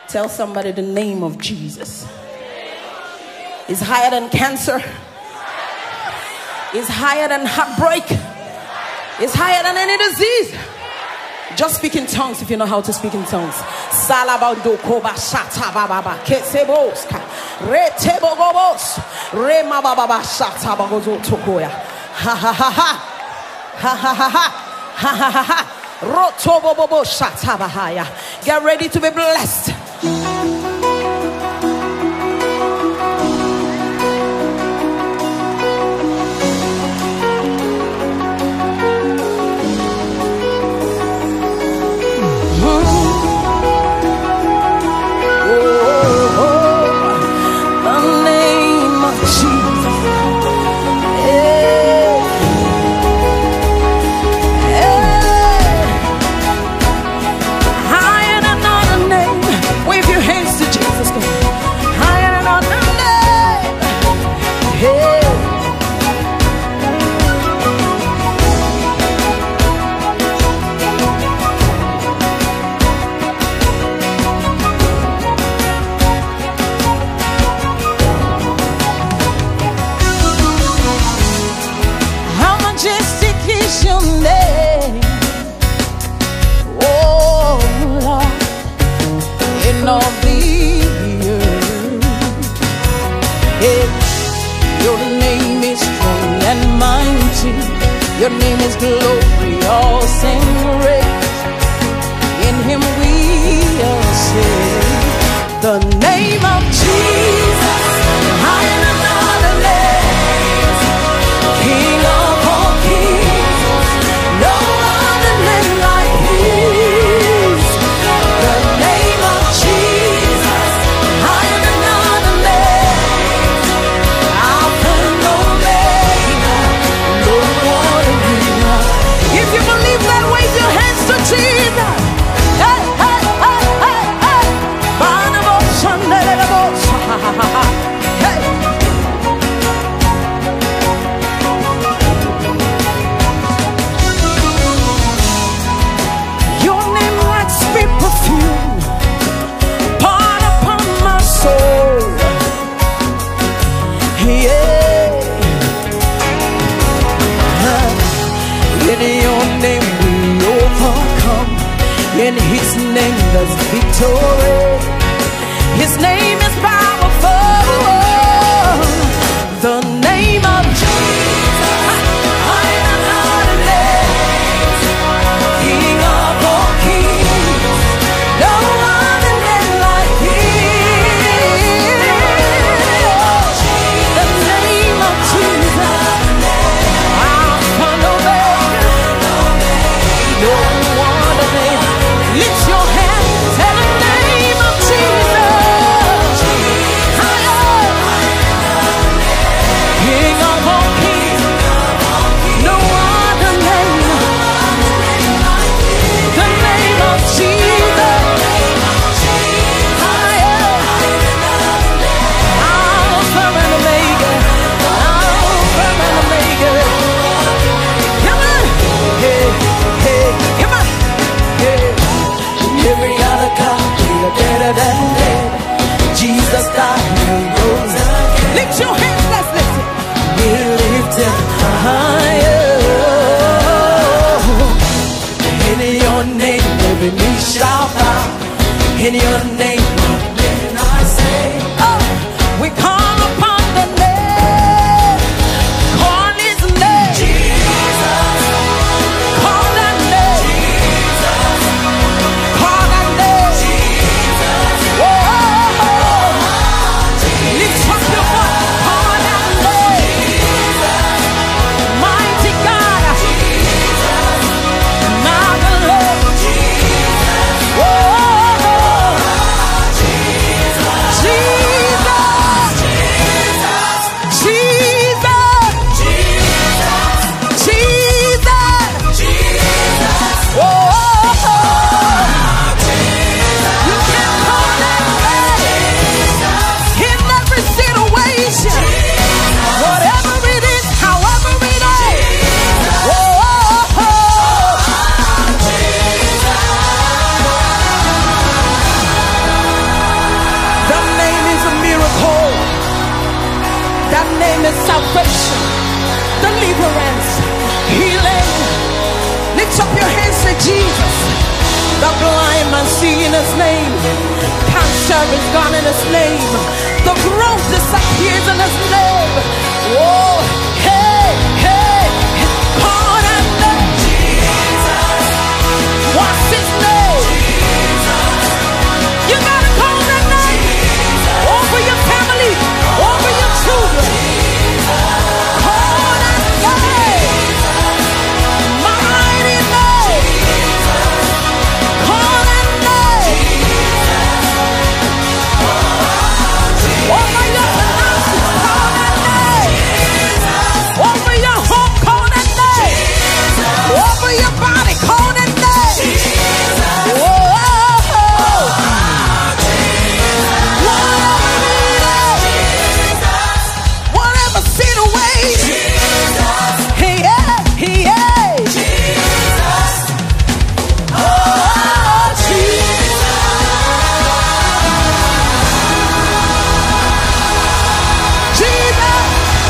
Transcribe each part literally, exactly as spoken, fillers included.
Tell somebody the name of Jesus is higher than cancer. Is higher than heartbreak. Is higher than any disease. Just speak in tongues if you know how to speak in tongues. Salabando koba shata baba keseboska retebogobos rema baba shata bagozo tokoya. Ha ha ha ha ha ha ha ha ha ha ha. Rotobobobo shata bahaya. Get ready to be blessed. Your name is glory, all sing praise. In him we are saved. The name of Jesus, higher than other names. King of all kings, no other name like his. The name of Jesus, higher than other names. Alpha and Omega, no one. If you believe that, wave your hands to Jesus. Hey, hey, hey, hey, hey. Hey. Your name like sweet perfume, poured upon my soul. Yeah. In your name we overcome. In his name there's victory. His name is powerful. The name of Jesus, higher than other names. King of all kings, no other name like his. The name of Jesus, Alpha and Omega. No other name. Lift your hands, tell the name of Jesus. Higher. King of all kings. No other name. The name of Jesus. Higher. Alpha and Omega. Alpha and Omega. Come on. Hey, hey, come on. Every other God, you're better than dead. Jesus died and rose again. Lift your hands, let's listen. We lift him higher. In your name, every knee shall bow. In your name, what can I say? Oh, we call upon the name. Call his name. Jesus. Call that name. Jesus. Call that name. Jesus. Whoa. Lift up your voice. Call that name. Jesus. Mighty God. Jesus. My Lord. Jesus. Whoa. name is salvation, deliverance, healing. Lift up your hands to Jesus. The blind man see in his name. Cancer is gone in his name. The growth disappears in his name. Oh, hey, hey, call that name. Jesus. What's his name? Jesus. You gotta call that name. Jesus. Over your family, over your children. Jesus. Call that name. Mighty name. Jesus. Call that name. Jesus. Over your finances, call that name. Jesus. Over your home, call that name. Jesus. Over your body, call that name. Jesus. Whoa. Whatever situation, he is, he is. Oh, Jesus. Jesus.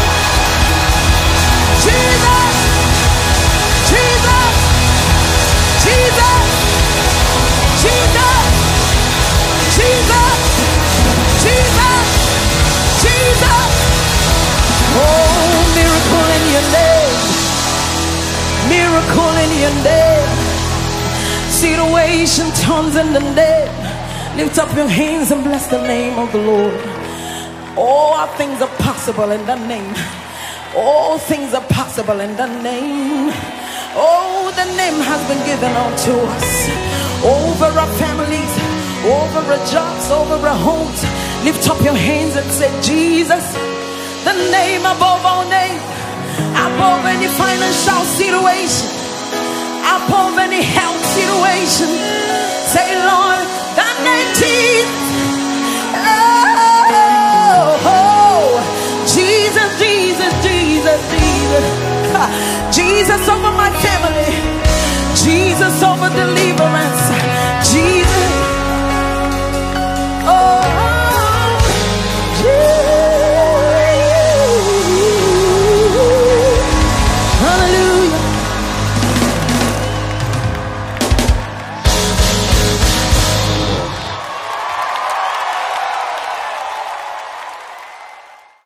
Jesus. Jesus. Jesus. Jesus. Jesus. Jesus. Jesus. Oh, miracle in your name. Miracle in your name. Situation turns in the name. Lift up your hands and bless the name of the Lord. All things are possible in the name. All things are possible in the name. Oh, the name has been given unto us. Over our families, over our jobs, over our homes. Lift up your hands and say, Jesus, the name above all names, above any financial situation, above any health situation. Say, Lord, the name Jesus. Oh, oh, Jesus, Jesus, Jesus, Jesus. Jesus over my family. Jesus over deliverance. Jesus. Oh.